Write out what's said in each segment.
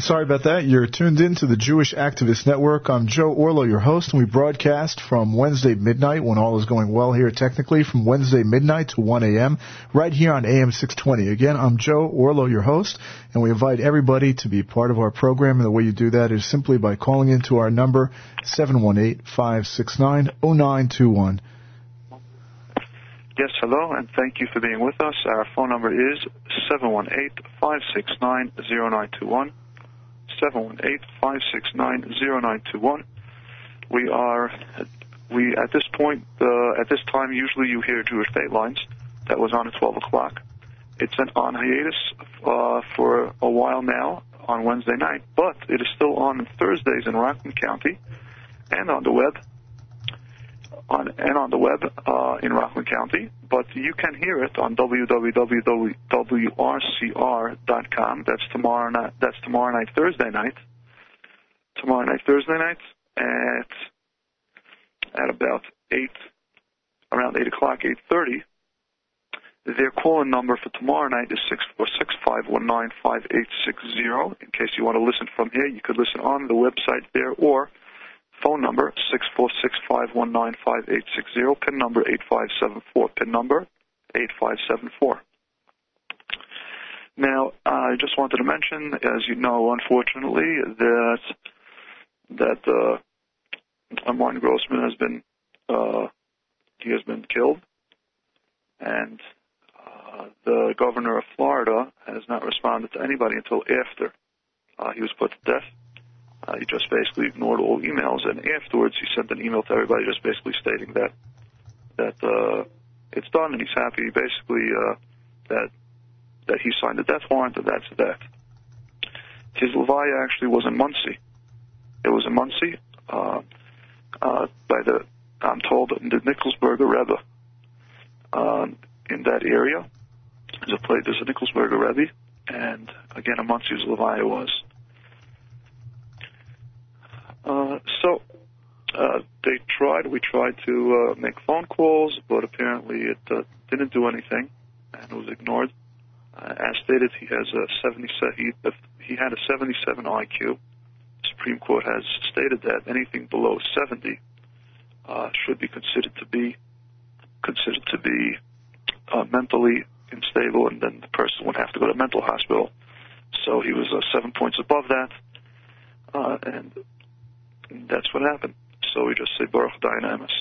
Sorry about that. You're tuned in to the Jewish Activist Network. I'm Joe Orlo, your host, and we broadcast from Wednesday midnight, when all is going well here technically, from Wednesday midnight to 1 a.m., right here on AM 620. Again, I'm Joe Orlo, your host, and we invite everybody to be part of our program. And the way you do that is simply by calling into our number, 718-569-0921. Yes, hello, and thank you for being with us. Our phone number is 718-569-0921. 718-569-0921. We at this point, at this time, usually you hear Jewish Datelines. That was on at 12 o'clock. It's on hiatus for a while now on Wednesday night, but it is still on Thursdays in Rockland County and on the web. In Rockland County, but you can hear it on www.wrcr.com. That's tomorrow night. That's tomorrow night, Thursday night. Tomorrow night, Thursday night at about around 8 o'clock, 8:30. Their call-in number for tomorrow night is 646-519-5860. In case you want to listen from here, you could listen on the website there, or phone number 646-519-5860, PIN number 8574, PIN number 8574. Now, I just wanted to mention, as you know, unfortunately, that Armand Grossman has been killed, and the governor of Florida has not responded to anybody until after he was put to death. He just basically ignored all emails, and afterwards he sent an email to everybody just basically stating that it's done, and he's happy basically that he signed the death warrant, and that's that. His levaya actually was in Muncie. It was in Muncie by I'm told, the Nicholsburger Rebbe in that area. There's a Nicholsburger Rebbe, and again, in Muncie his levaya was. We tried to make phone calls, but apparently it didn't do anything, and it was ignored. As stated, he had a 77 IQ. The Supreme Court has stated that anything below 70 should be considered to be mentally unstable, and then the person would have to go to a mental hospital. So he was 7 points above that, and that's what happened. So we just say Baruch Dayan Emes.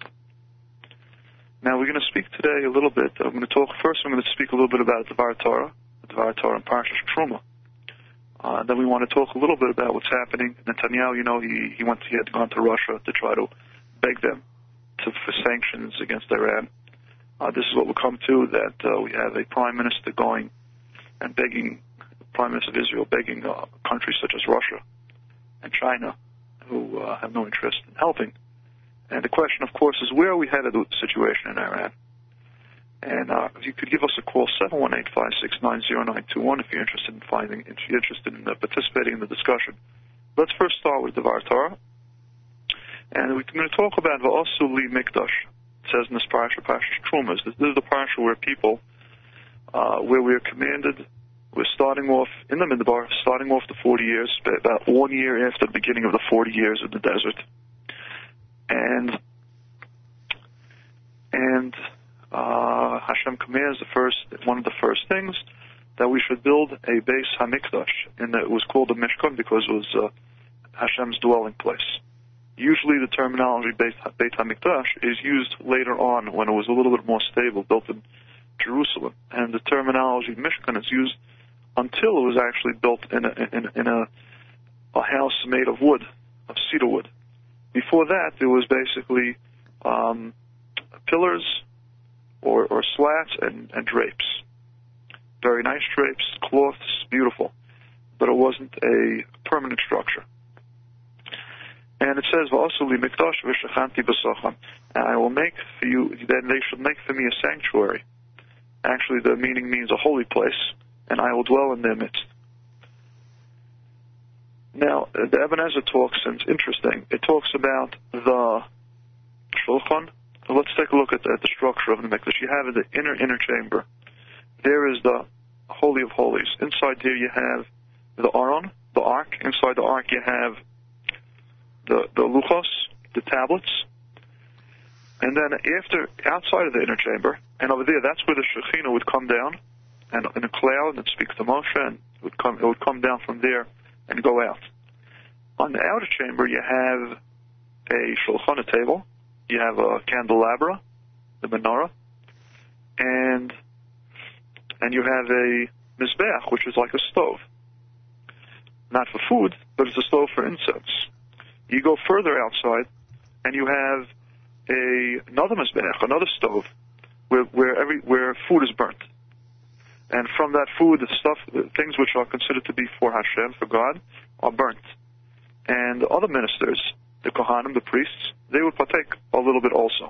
Now we're going to speak today a little bit. I'm going to speak a little bit about the Dvar Torah and Parshas Truma. Then we want to talk a little bit about what's happening. Netanyahu, he had gone to Russia to try to beg them for sanctions against Iran. This is what will come to, that we have a prime minister going and begging, Prime Minister of Israel begging countries such as Russia and China, who have no interest in helping. And the question, of course, is where are we headed with the situation in Iran? And if you could give us a call, 718-569-0921, if you're interested in participating in the discussion. Let's first start with the Dvar Torah. And we're going to talk about V'asu li Mikdash. It says in this parasha, Parshas Trumas. This is the parasha where where we are commanded. We're starting off in the Midbar, starting off the 40 years, about 1 year after the beginning of the 40 years in the desert. And Hashem commands one of the first things, that we should build a Beis HaMikdash, and that it was called the Mishkan because it was Hashem's dwelling place. Usually the terminology Beit HaMikdash is used later on when it was a little bit more stable, built in Jerusalem. And the terminology Mishkan is used until it was actually built in a house made of wood, of cedar wood. Before that, it was basically pillars or slats and drapes. Very nice drapes, cloths, beautiful. But it wasn't a permanent structure. And it says, "V'asu li mikdash v'shachanti b'sacham." And I will make for you, then they should make for me a sanctuary. Actually, the meaning means a holy place, and I will dwell in their midst. Now, the Ibn Ezra talks, and it's interesting. It talks about the shulchan. Let's take a look at the structure of the mikdash. You have the inner chamber. There is the Holy of Holies. Inside there you have the Aron. the ark. Inside the ark you have the luchos, the tablets. And then outside of the inner chamber, and over there, that's where the Shekhinah would come down, and in a cloud, and speak to Moshe, and it would come down from there and go out. On the outer chamber, you have a shulchan, table, you have a candelabra, the menorah, and you have a mizbeach, which is like a stove. Not for food, but it's a stove for incense. You go further outside, and you have another mizbeach, another stove, where food is burnt. And from that food, the things which are considered to be for Hashem, for God, are burnt. And the other ministers, the Kohanim, the priests, they would partake a little bit also.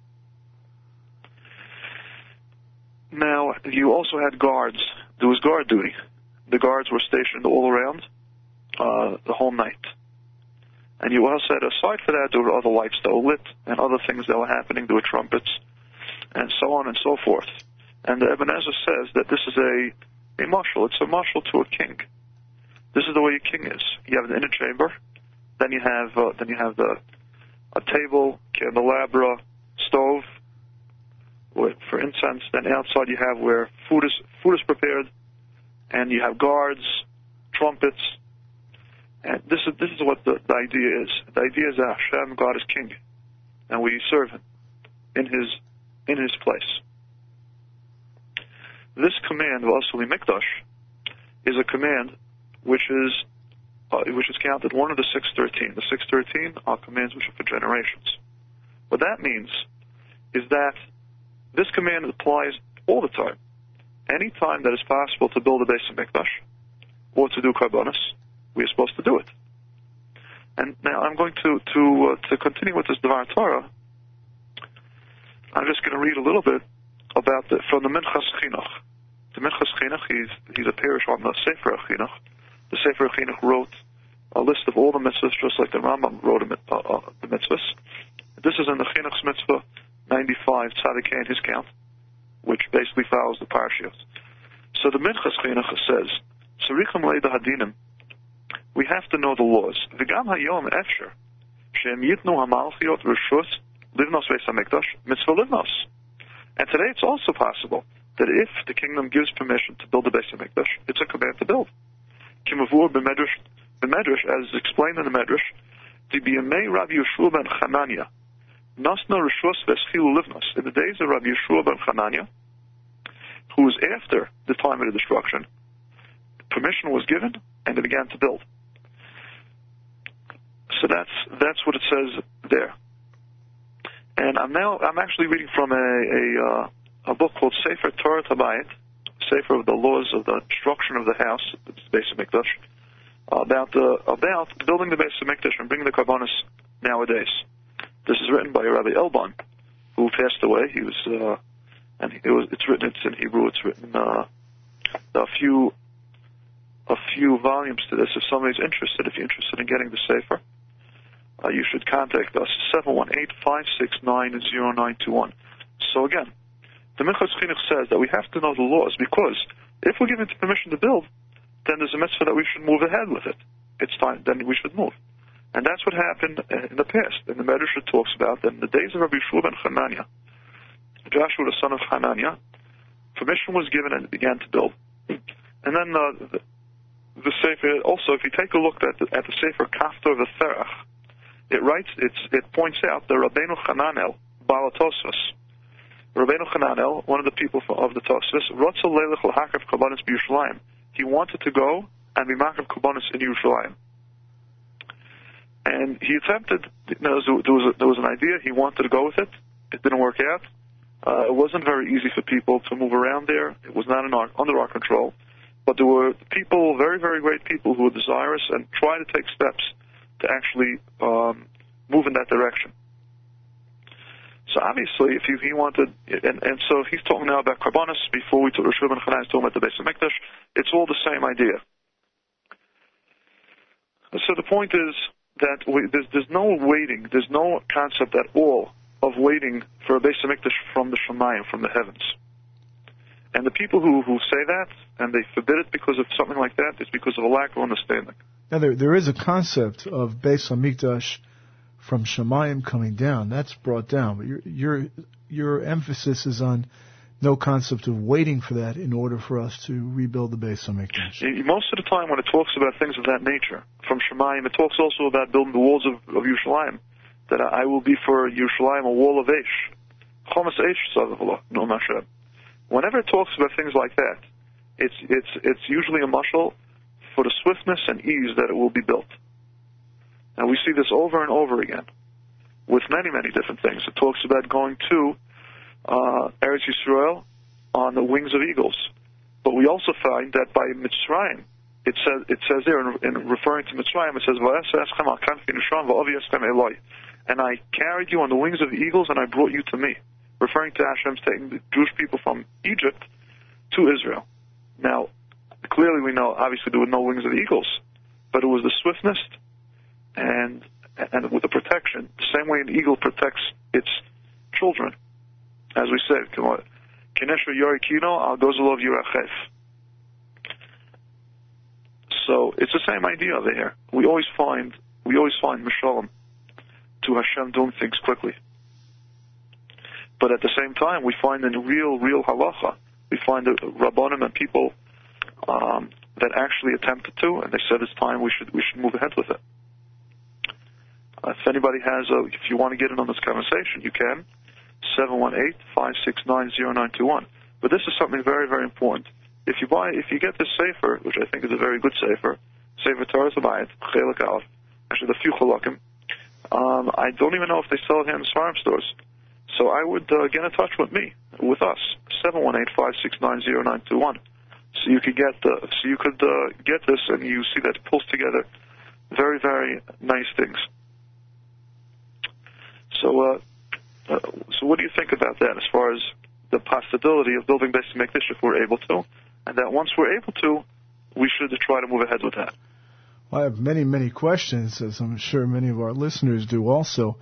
Now, you also had guards. There was guard duty. The guards were stationed all around the whole night. And you also had, aside for that, there were other lights that were lit and other things that were happening. There were trumpets and so on and so forth. And the Ibn Ezra says that this is a mashal. It's a mashal to a king. This is the way a king is. You have the inner chamber, then you have a table, candelabra, stove for incense. Then outside you have where food is prepared, and you have guards, trumpets. And this is what the idea is. The idea is that Hashem, God, is king, and we serve Him in His place. This command of Asuli Mikdash is a command which is counted one of the 613. The 613 are commands which are for generations. What that means is that this command applies all the time. Any time that is possible to build a Beis Hamikdash or to do karbanos, we are supposed to do it. And now I'm going to continue with this Dvar Torah. I'm just going to read a little bit about from the Minchas Chinuch. The Minchas Chinuch, he's a parish on the Sefer Chinuch. The Sefer Chinuch wrote a list of all the mitzvahs, just like the Rambam wrote the mitzvahs. This is in the Chinuch's mitzvah 95 Tzadikei, his count, which basically follows the Parshios. So the Minchas Chinuch says, "Tzarichim leida hadinim." We have to know the laws. V'gam hayom efsher she'em yitnu hamalchiot reshus livnos Beis Hamikdash mitzvah livnos. And today it's also possible that if the kingdom gives permission to build the Beis Hamikdash, it's a command to build. Kimavur b'medrash, as explained in the Medrash, B'yamei Rabbi Yeshua ben Chananya, Nasna reshus v'eschilu livnos. In the days of Rabbi Yeshua ben Chananya, who was after the time of the destruction, permission was given and they began to build. So that's what it says there. And I'm actually reading from a book called Sefer Torah Tabayit, Sefer of the Laws of the Destruction of the House, the Beis Hamikdash, about building the Beis Hamikdash and bringing the karbanos nowadays. This is written by Rabbi Elban, who passed away. He was, it's in Hebrew. It's written a few volumes to this. If somebody's interested, if you're interested in getting the Sefer, you should contact us, 718-569-0921. So again, the Minchas Chinuch says that we have to know the laws, because if we're given permission to build, then there's a mitzvah that we should move ahead with it. It's time, then we should move. And that's what happened in the past. And the Medrash talks about that in the days of Rabbi Yeshua ben Chananya, Joshua the son of Hananiah, permission was given and it began to build. And then the Sefer, also, if you take a look at the Sefer Kaftor V'Therach, it points out that Rabbeinu Hananel, Baal HaTosfos, Rabbeinu Hananel, one of the people of the Tosfos, Rotzel Leilech L'Hakav Karbanos B'Yushalayim. He wanted to go and be Makav Karbanos in Yerushalayim. And he attempted, there was an idea, he wanted to go with it. It didn't work out. It wasn't very easy for people to move around there. It was not under our control. But there were people, very, very great people, who were desirous and tried to take steps to actually move in that direction. So obviously, if he wanted, and so he's talking now about karbanos. Before we took Rosh Hashanah, he's talking about the Beis Hamikdash. It's all the same idea. So the point is that there's no waiting. There's no concept at all of waiting for a Beis Hamikdash from the Shemayim, from the heavens. And the people who say that and they forbid it because of something like that is because of a lack of understanding. Now, there is a concept of Beis Hamikdash from Shemayim coming down. That's brought down, but your emphasis is on no concept of waiting for that in order for us to rebuild the Beis Hamikdash. Most of the time when it talks about things of that nature, from Shemayim, it talks also about building the walls of Yerushalayim, that I will be for Yerushalayim a wall of Eish. Chomas Eish, Sadavallah, no Mashem. Whenever it talks about things like that, it's usually a mashal for the swiftness and ease that it will be built. And we see this over and over again with many, many different things. It talks about going to Eretz Yisrael on the wings of eagles. But we also find that by Mitzrayim, it says there, in referring to Mitzrayim, it says, and I carried you on the wings of eagles and I brought you to me, referring to Hashem's taking the Jewish people from Egypt to Israel. Now, clearly we know, obviously, there were no wings of eagles, but it was the swiftness and with the protection, the same way an eagle protects its children. As we said, Kinesha Yorikino al Gozolov Yirachef. So it's the same idea over here. We always find Mishalom to Hashem doing things quickly. But at the same time, we find in real halacha, we find the Rabbanim and people that actually attempted to, and they said it's time we should move ahead with it. If anybody has, if you want to get in on this conversation, you can. 718-569-0921. But this is something very, very important. If you get this sefer, which I think is a very good sefer Torah Sabayit, Chelik Aleph, actually the few chalakim, I don't even know if they sell it here in the Svarim stores. So I would get in touch with us, 718-569-0921. So you could get this, and you see that it pulls together very, very nice things. So what do you think about that as far as the possibility of building Beis Hamikdash if we're able to, and that once we're able to, we should try to move ahead with that? Well, I have many, many questions, as I'm sure many of our listeners do also.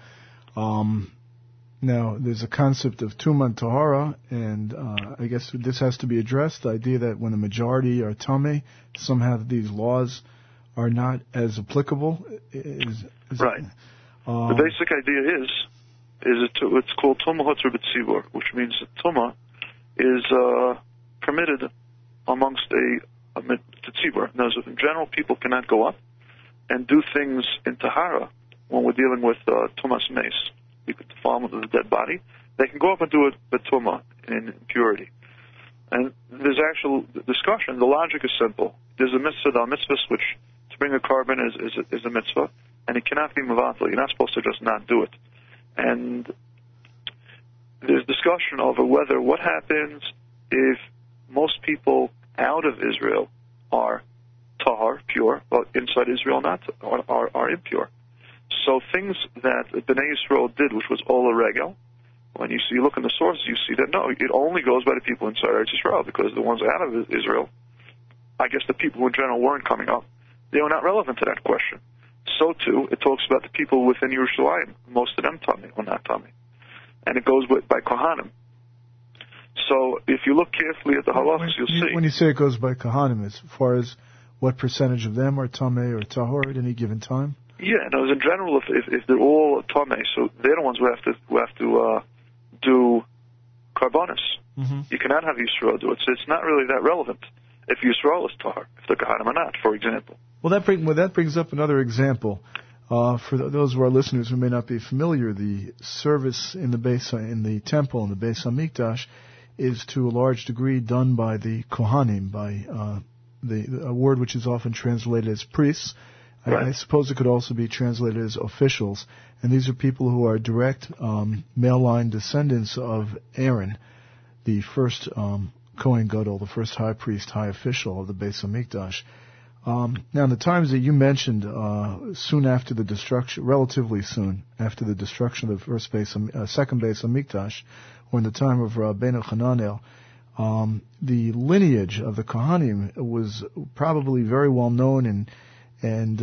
Now, there's a concept of Tumah and Tahara, and I guess this has to be addressed, the idea that when the majority are Tameh, somehow these laws are not as applicable. Right. The basic idea is it's called Tumah Hotzar B'Tzibur, which means that Tumah is permitted amongst the Tzibur. In general, people cannot go up and do things in Tahara when we're dealing with Tumas Meis. You could defile with the dead body. They can go up and do it with Tumah in purity. And there's actual discussion. The logic is simple. There's a mitzvah, the mitzvah which to bring a carbon is a mitzvah, and it cannot be mevatel. You're not supposed to just not do it. And there's discussion over what happens if most people out of Israel are tahar, pure, but inside Israel are impure. So things that Bnei Yisrael did, which was all a regel, when you look in the sources, you see that no, it only goes by the people inside Eretz Yisrael, because the ones out of Israel, I guess the people who in general weren't coming up, they were not relevant to that question. So too, it talks about the people within Yerushalayim, most of them Tameh or not Tameh, and it goes by Kohanim. So if you look carefully at the halachas, you'll see. When you say it goes by Kohanim, as far as what percentage of them are Tameh or Tahor at any given time? Yeah, no, in general, if they're all Tameh, so they're the ones who have to do Karbonis. Mm-hmm. You cannot have Yisrael do it, so it's not really that relevant if Yisrael is Tahor, if the Kohanim are not, for example. Well, that brings up another example. For those of our listeners who may not be familiar, the service in the temple, in the Beis Hamikdash, is to a large degree done by the Kohanim, by a word which is often translated as priests. Right. I suppose it could also be translated as officials. And these are people who are direct male line descendants of Aaron, the first Kohen Gadol, the first high priest, high official of the Beis Hamikdash. Now, in the times that you mentioned, soon after the destruction, relatively soon after the destruction of the second Beis Hamikdash, or in the time of Rabbeinu Hananel, the lineage of the Kohanim was probably very well known, and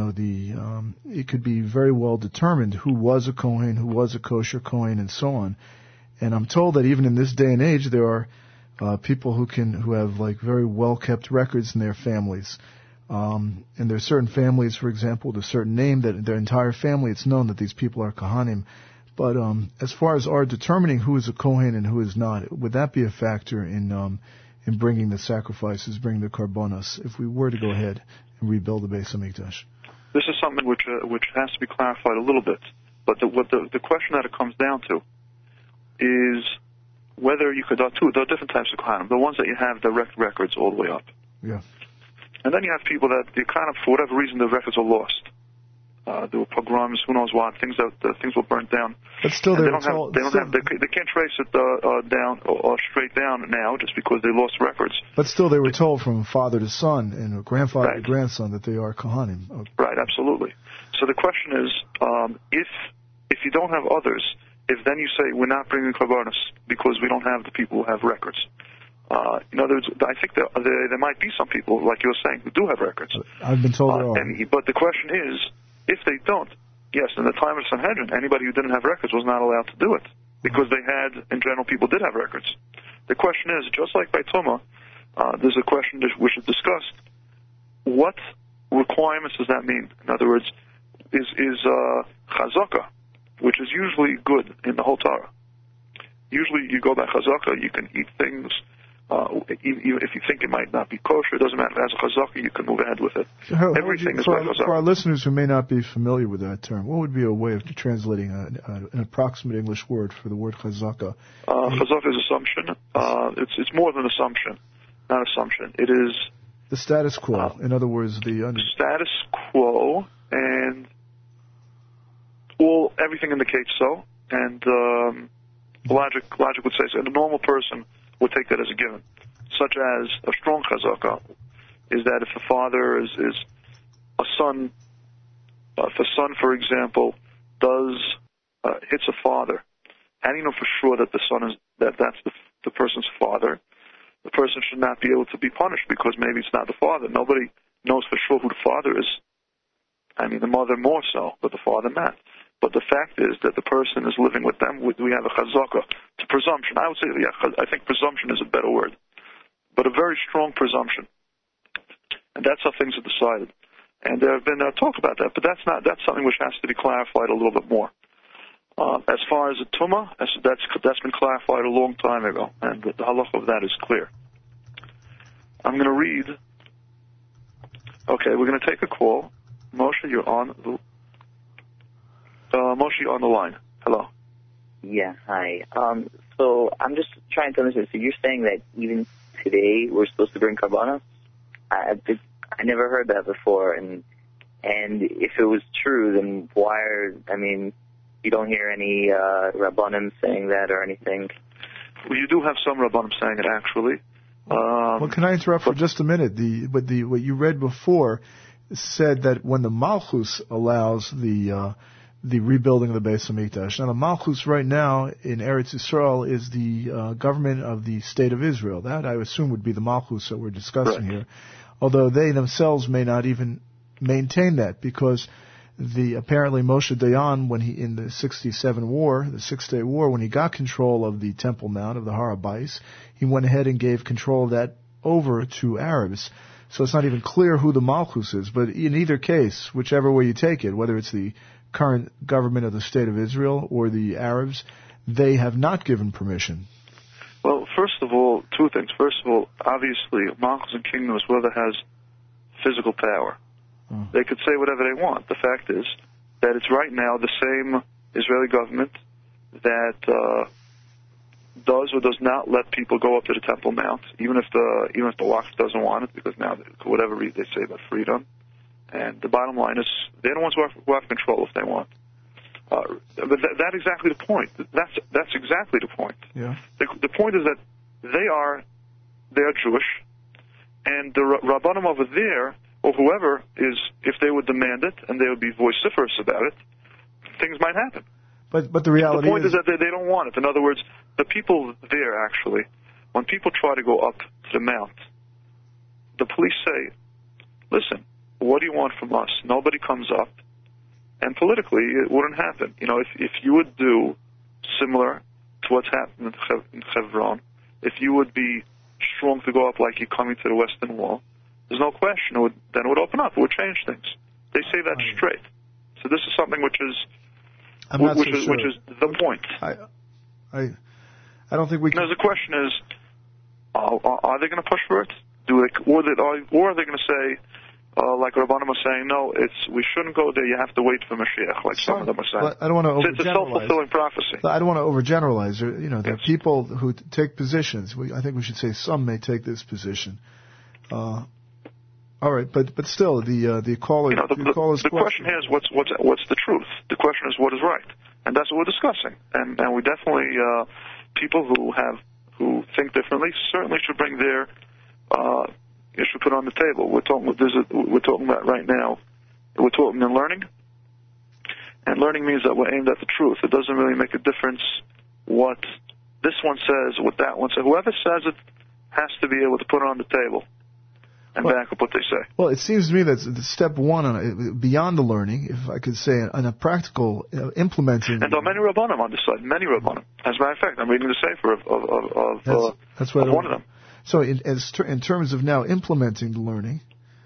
it could be very well determined who was a Kohen, who was a kosher Kohen, and so on. And I'm told that even in this day and age, there are people who have like very well kept records in their families. And there's certain families, for example, with a certain name, that their entire family, it's known that these people are Kohanim. But as far as our determining who is a Kohen and who is not, would that be a factor in bringing the sacrifices, bringing the karbonos, if we were to go ahead and rebuild the Beis Hamikdash? This is something which has to be clarified a little bit. But the question that it comes down to is whether you could, there are different types of Kohanim. The ones that you have direct records all the way up. Yeah. And then you have people that you kind of, for whatever reason, the records are lost. There were pogroms, who knows what, things were burnt down. But still, they can't trace it down or straight down now just because they lost records. But still, they were told from father to son and grandfather to grandson that they are Kohanim. Okay. Right, absolutely. So the question is, if you don't have others, if then you say we're not bringing karbonos because we don't have the people who have records. In other words, I think there might be some people, like you're saying, who do have records. I've been told there are. But the question is, if they don't, yes, in the time of Sanhedrin, anybody who didn't have records was not allowed to do it because they had, in general, people did have records. The question is, just like by Tumah, there's a question which is discussed. What requirements does that mean? In other words, is chazaka, which is usually good in the whole Torah. Usually you go by chazaka, you can eat things, even if you think it might not be kosher, it doesn't matter. As a chazaka, you can move ahead with it. Everything is by chazaka. For our listeners who may not be familiar with that term, what would be a way of translating an approximate English word for the word chazaka? Chazaka is assumption. It's more than assumption, not assumption. It is the status quo. In other words, the status quo, and everything indicates so. And logic would say so. And a normal person would take that as a given, such as a strong chazaka is that if the father is a son, if a son, for example, hits a father, how do you know for sure that the son is that's the person's father? The person should not be able to be punished because maybe it's not the father. Nobody knows for sure who the father is. I mean, the mother more so, but the father not. But the fact is that the person is living with them. We have a chazaka. It's a presumption. I would say, I think presumption is a better word. But a very strong presumption. And that's how things are decided. And there have been talk about that, but that's something which has to be clarified a little bit more. As far as the tumah, that's been clarified a long time ago, and the halacha of that is clear. I'm going to read. Okay, we're going to take a call. Moshe, you're on the line. Hello. Yeah, hi. So I'm just trying to understand. So you're saying that even today we're supposed to bring karbonos? I never heard that before, and if it was true, then you don't hear any Rabbanim saying that or anything? Well, you do have some Rabbanim saying it, actually. Well, can I interrupt for just a minute? What you read before said that when the Malchus allows the rebuilding of the Beis Hamikdash. Now, the Malchus right now in Eretz Yisrael is the government of the State of Israel. That, I assume, would be the Malchus that we're discussing here, although they themselves may not even maintain that because apparently Moshe Dayan, when he in the 67 war, the 6-day war, when he got control of the Temple Mount of the Har HaBayis, he went ahead and gave control of that over to Arabs. So it's not even clear who the Malchus is. But in either case, whichever way you take it, whether it's the current government of the State of Israel or the Arabs, they have not given permission. Well, first of all, two things. First of all, obviously, Malchus and kingdom is whoever has physical power. They could say whatever they want. The fact is that it's right now the same Israeli government that does or does not let people go up to the Temple Mount, even if the Waqf doesn't want it, because now, for whatever reason, they say about freedom. And the bottom line is, they're the ones who have control if they want. But that's exactly the point. That's exactly the point. Yeah. The point is that they are Jewish, and the Rabbanim over there, or whoever is, if they would demand it and they would be vociferous about it, things might happen. But the reality the point is that they don't want it. In other words, the people there actually, when people try to go up to the mount, the police say, "Listen, what do you want from us?" Nobody comes up, and politically it wouldn't happen. You know, if you would do similar to what's happened in Hebron, if you would be strong to go up like you're coming to the Western Wall, there's no question. Then it would open up. It would change things. They say that straight. So this is something which is the point. I don't think we can. Now, the question is, are they going to push for it? Or are they going to say, like Rabbanim was saying, no, we shouldn't go there. You have to wait for Mashiach, like some of them are saying. I don't want to overgeneralize. It's a self-fulfilling prophecy. I don't want to overgeneralize. The people who take positions. I think we should say some may take this position. All right, but still, the caller. The question here is what's the truth. The question is what is right, and that's what we're discussing. And we definitely people who think differently certainly should bring their issue put on the table. We're talking about right now. We're talking in learning, and learning means that we're aimed at the truth. It doesn't really make a difference what this one says, what that one says. Whoever says it has to be able to put it on the table and back up what they say. Well, it seems to me that step one, beyond the learning, if I could say, on a practical implementing. And there are many Rabbanim on this side, many Rabbanim. As a matter of fact, I'm reading the Sefer of one of them. So in terms of now implementing the learning,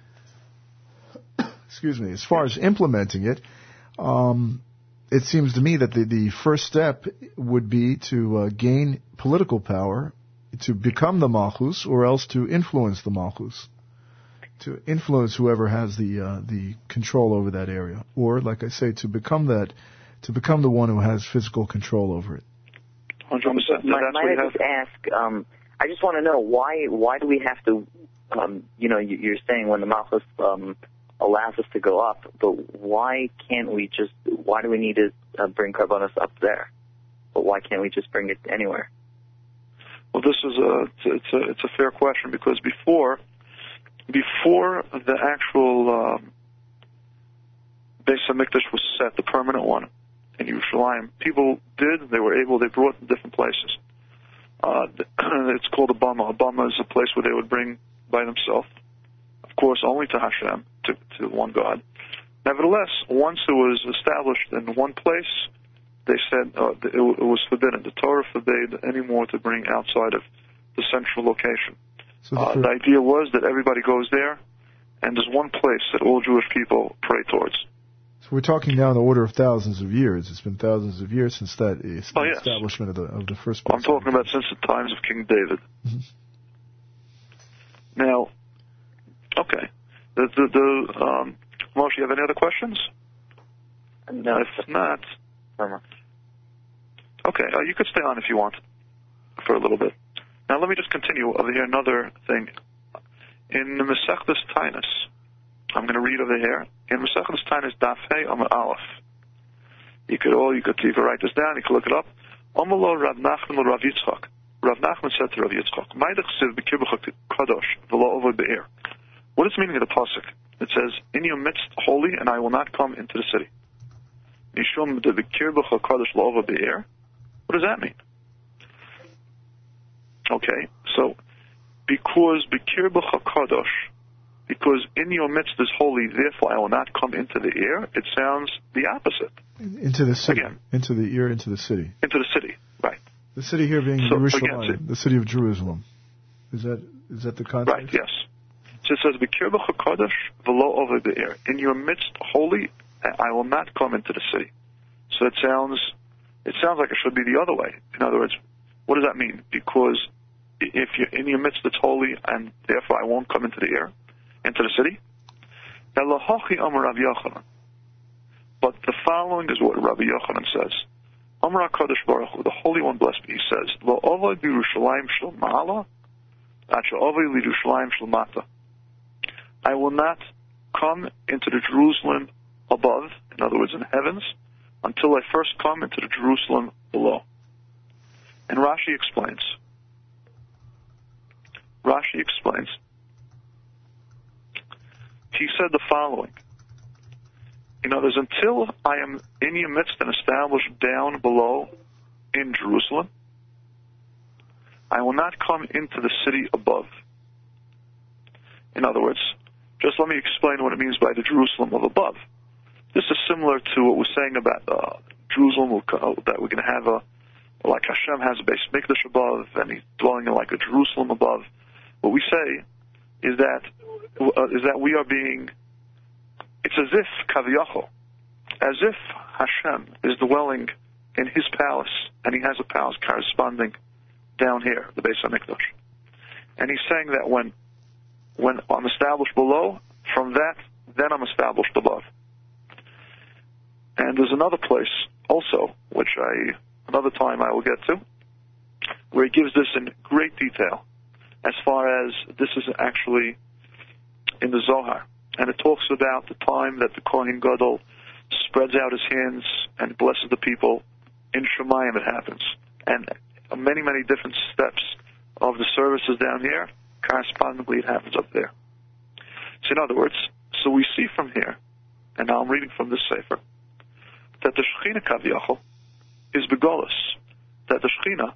as far as implementing it, it seems to me that the first step would be to gain political power, to become the Malchus, or else to influence the Malchus, to influence whoever has the control over that area, or, like I say, to become the one who has physical control over it. 100%. Might I just ask? I just want to know why do we have to? You're saying when the Malchus allows us to go up, but why can't we just? Why do we need to bring Karbonos up there? But why can't we just bring it anywhere? Well, this is it's a fair question, because before the actual Beis HaMikdash was set, the permanent one in Yerushalayim, they brought in different places. It's called a Bama. A Bama is a place where they would bring by themselves, of course, only to Hashem, to one God. Nevertheless, once it was established in one place, they said it was forbidden. The Torah forbade any more to bring outside of the central location. So the idea was that everybody goes there, and there's one place that all Jewish people pray towards. So we're talking now in the order of thousands of years. It's been thousands of years since that establishment of the first place. I'm talking about since the times of King David. Mm-hmm. Now, okay. Moshe, you have any other questions? No. If not, okay, you could stay on if you want for a little bit. Now, let me just continue over here. Another thing. In the Masechtas Tainus, I'm going to read over here. In Masechtas Tainus, Daf Hey Amar Aleph. You could write this down. You could look it up. Amalo Rav Nachman Rav Yitzchak. Rav Nachman said to Rav Yitzchak, "Ma'idach siv b'kirbach kadosh v'lo ovod be'er." What is the meaning of the pasuk? It says, "In your midst holy, and I will not come into the city." Mishum de b'kirbach kadosh lo ovod be'er. What does that mean? Okay, so because b'kirbach kadosh, because in your midst is holy, therefore I will not come into the ear. It sounds the opposite. Into the city. Again. Into the ear, into the city. Into the city, right. The city here being Jerusalem, the city of Jerusalem. Is that the context? Right, yes. So it says, B'kirbach HaKadosh v'lo over the ear. In your midst, holy, I will not come into the city. So it sounds like it should be the other way. In other words, what does that mean? Because if you're in your midst, it's holy, and therefore I won't come into the ear, into the city. Elohachi Amar Rav Yochanan. But the following is what Rabbi Yochanan says. Amar HaKadosh Baruch Hu, the Holy One, blessed be, he says, Lo ovay b'Yerushalayim shel ma'ala, acha ovay l'Yerushalayim shel mata. I will not come into the Jerusalem above, in other words, in the heavens, until I first come into the Jerusalem below. And Rashi explains. He said the following. In other words, until I am in your midst and established down below in Jerusalem, I will not come into the city above. In other words, just let me explain what it means by the Jerusalem of above. This is similar to what we're saying about Jerusalem, that we're going to have like Hashem has a Beis Mikdash above, and he's dwelling in like a Jerusalem above. What we say is that is that we are being, it's as if, kaviyachol, as if Hashem is dwelling in his palace, and he has a palace corresponding down here, the Beis HaMikdash. And he's saying that when I'm established below, from that, then I'm established above. And there's another place also, which another time I will get to, where he gives this in great detail, as far as this is actually in the Zohar. And it talks about the time that the Kohen Gadol spreads out his hands and blesses the people. In Shemayim it happens. And many, many different steps of the services down here, correspondingly it happens up there. So in other words, so we see from here, and now I'm reading from this Sefer, that the Shechina Kaviyachol is Begolus, that the Shechina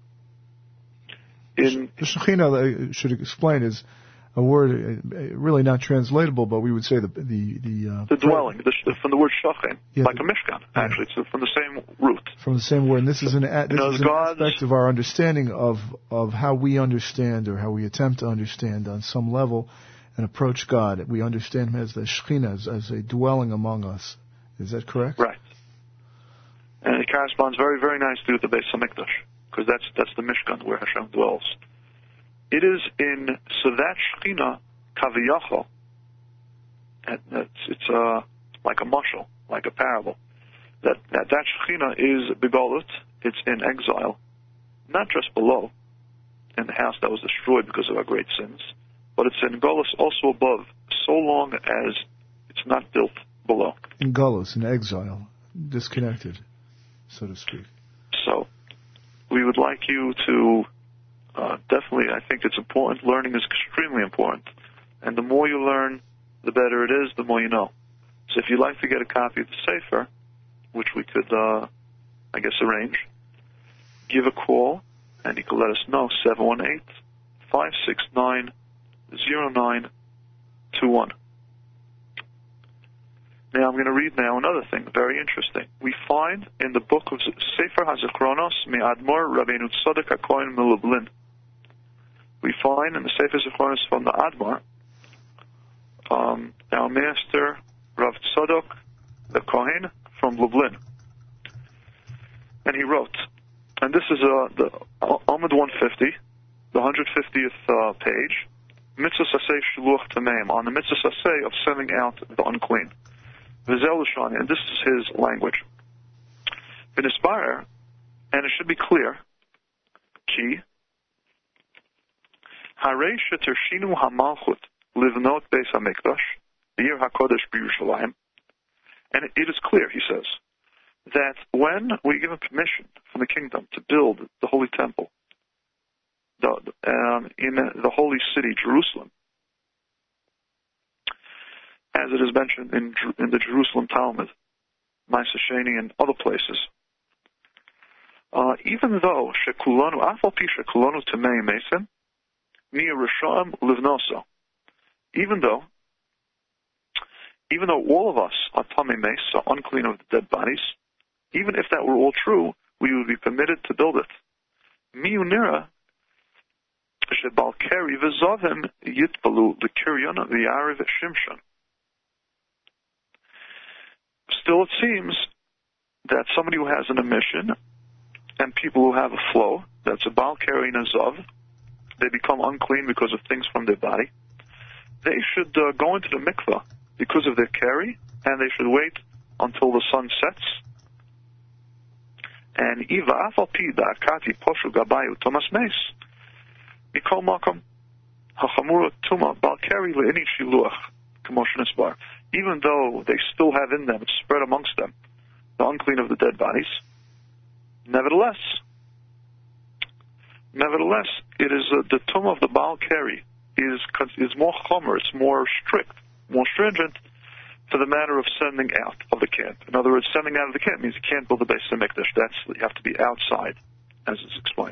the Shechina, I should explain, is a word really not translatable, but we would say the dwelling, from the word Shachin, like a Mishkan, actually. It's from the same root. From the same word. And this is an aspect of our understanding of how we understand, or how we attempt to understand on some level and approach God. We understand him as the Shechina, as a dwelling among us. Is that correct? Right. And it corresponds very, very nicely with the Beis HaMikdash, because that's the Mishkan where Hashem dwells. It is so that Shechina, Kaviyachol, it's like a mashal, like a parable, that Shechina is Begolut, it's in exile, not just below, in the house that was destroyed because of our great sins, but it's in Golus also above, so long as it's not built below. In Golus, in exile, disconnected, so to speak. So, we would like you to definitely, I think it's important. Learning is extremely important. And the more you learn, the better it is, the more you know. So if you'd like to get a copy of the Sefer, which we could, I guess, arrange, give a call, and you can let us know, 718-569-0921. Now I'm going to read now another thing, very interesting. We find in the book of Sefer HaZichronos, Me'admor Rabbeinu Tzadok HaKohen Milublin. We find in the Sefer HaZichronos from the Admor, our master Rav Tzadok, the Kohen from Lublin. And he wrote, and this is the Amud 150, the 150th page, Mitzvah Saseh Shuluch Tameim, on the Mitzvah Saseh of sending out the unclean. And this is his language. V'nisbarer, and it should be clear, ki, harei shetershinu hamalchut livnot beis hamikdash, the hakodesh b'Yerushalayim, and it is clear, he says, that when we give a permission from the kingdom to build the holy temple in the holy city, Jerusalem, as it is mentioned in the Jerusalem Talmud, Ma'aseh Sheni, and other places, even though shekulanu, afal pi shekulanu tamei mesim, niya risham livnoso, even though all of us are tamei mes, are unclean of the dead bodies, even if that were all true, we would be permitted to build it. Miyunira shebal keri v'zavim yitbalu l'kiryon v'yariv shimshon. Still, it seems that somebody who has an emission and people who have a flow, that's a Baal Keri and a Zav, they become unclean because of things from their body. They should go into the mikvah because of their Keri, and they should wait until the sun sets. And Iva Afalpi Da'akati Poshu Gabayu Thomas Meis Mikol Makom Hachamura Tuma Baal Keri Le'ini Shiluach K'moshen Esbar. Even though they still have in them, it's spread amongst them, the unclean of the dead bodies, nevertheless, it is the tumah of the Baal Keri is more chomer, it's more strict, more stringent to the matter of sending out of the camp. In other words, sending out of the camp means you can't build the Beis HaMikdash. You have to be outside, as it's explained.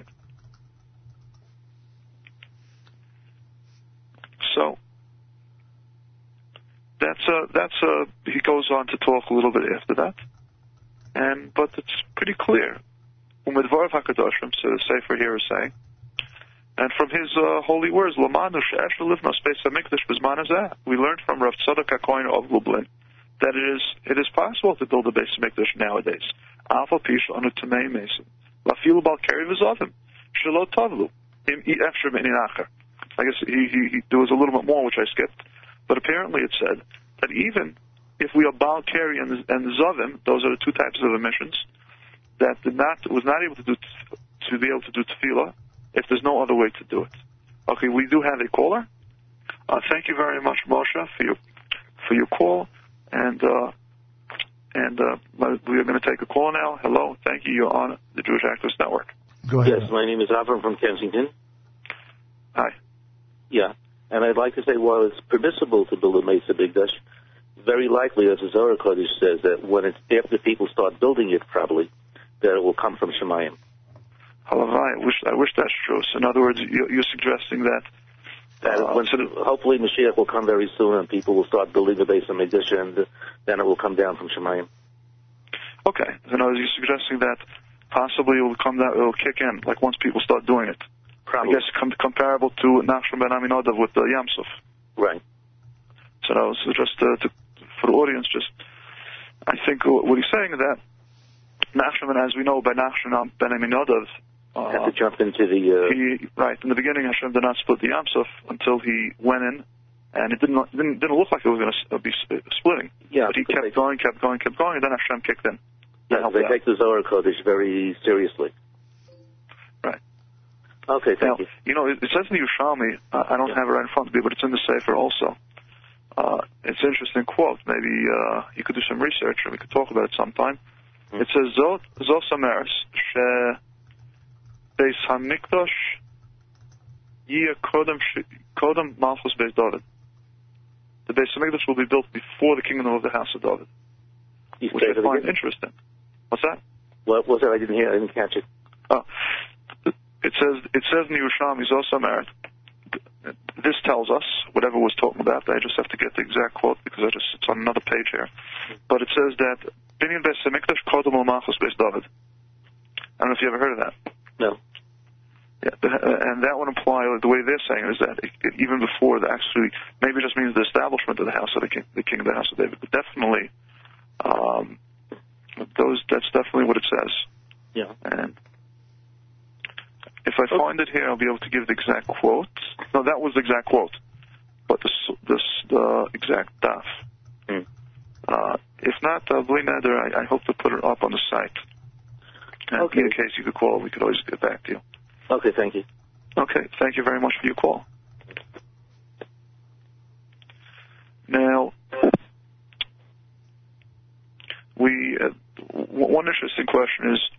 So, he goes on to talk a little bit after that, but it's pretty clear. Umedvarav HaKadoshim, so the Sefer here is saying And from his holy words, Lamanu she'esh livnos beis hamikdash b'zman hazeh. We learned from Rav Tzadok HaKohen of Lublin that it is possible to build a beis hamikdash nowadays. Afal pish anu tamei mesim. Lafilu bal keri v'zavim. Shelo tavlu. Im efshar me'inin acher. I guess there was a little bit more which I skipped. But apparently it said that even if we are bal keri and zavim, those are the two types of emissions, that was not able to be able to do tefillah if there's no other way to do it. Okay, we do have a caller. Thank you very much, Moshe, for your call, and we are going to take a call now. Hello, thank you. You're on the Jewish Activist Network. Go ahead. Yes, my name is Avram from Kensington. Hi. Yeah, and I'd like to say, while it's permissible to build a Mesa Bigdash, very likely, as the Zohar Kodesh says, that when it's after people start building it probably, that it will come from Shemayim. Halavai, I wish that's true. So in other words, you're suggesting that hopefully Mashiach will come very soon and people will start building the base of Mikdash, and then it will come down from Shemayim. Okay. So in other words, you're suggesting that possibly it will kick in, like once people start doing it. Probably. I guess comparable to Nachshon ben Aminadav with the Yam Suf. Right. So that was just for the audience, I think what he's saying is that Nachshon, as we know by Nachshon ben Aminadav, had to jump into the... Right. In the beginning, Hashem did not split the Yam Suf until he went in, and it didn't look like it was going to be splitting. Yeah. But he kept going, and then Hashem kicked in. Yeah, they take the Zohar Kodesh very seriously. Right. Okay, thank you. You know, it says in the Yerushalmi, I don't have it right in front of me, but it's in the Sefer also. It's an interesting quote. Maybe you could do some research, and we could talk about it sometime. Mm-hmm. It says, Zos Ameres, she Beis HaMikdash Yeh Kodem Malchus Beis David. The Beis HaMikdash will be built before the kingdom of the house of David. Which I find interesting. What's that? What was that? I didn't catch it. It says in the Yerushalmi, Zos Ameres, this tells us, whatever was talking about, I just have to get the exact quote because it's on another page here. But it says that Binyan Beis HaMikdash Kodem Malchus Beis David. I don't know if you ever heard of that. No. Yeah, and that would imply, the way they're saying it, is that even before the actually, maybe it just means the establishment of the house of the king of the house of David. But definitely, that's definitely what it says. Yeah. And if I find it here, I'll be able to give the exact quote. No, that was the exact quote, but the exact daf. Mm. If not, Bli Neder, I hope to put it up on the site. And okay. in case you could call, we could always get back to you. Okay, thank you. Okay, thank you very much for your call. Now, one interesting question is